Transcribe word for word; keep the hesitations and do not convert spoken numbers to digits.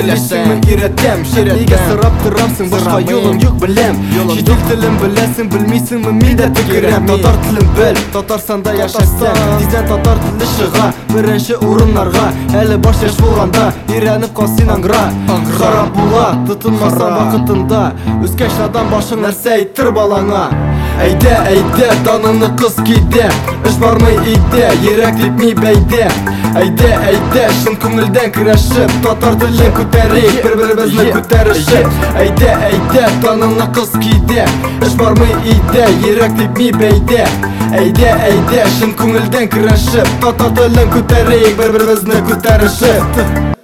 Сөйлесеңмен иретем, неге сұрап тұрамсың, башқа yolun yok білем. Шетел тілін білесің, білмейсіңмі, мен де тікірем. Татар тілін біл, Татарстанда яшасаң, дизен татар тілі шыға, бірінші орынларға. Әлі баш яш болғанда, үйреніп қалсың аңғыра. Харап була, тұтынмасан вақытында, өскеш надан башың нәрсе айттыр балаңа. Әйде, әйде, даныны қыз кейде, іш бармай үйде, ерек деп ми бәйде. Әйде, әйде, шын көңілден күрешіп, татар тілін көтерейік, бір-бірімізді көтерішіп. Әйде, әйде, даныны қыз кейде, іш бармай үйде, ерек деп ми бәйде. Әйде, әйде, шын көңілден күрешіп, татар тілін көтерейік, бір-бірімізді көтерішіп.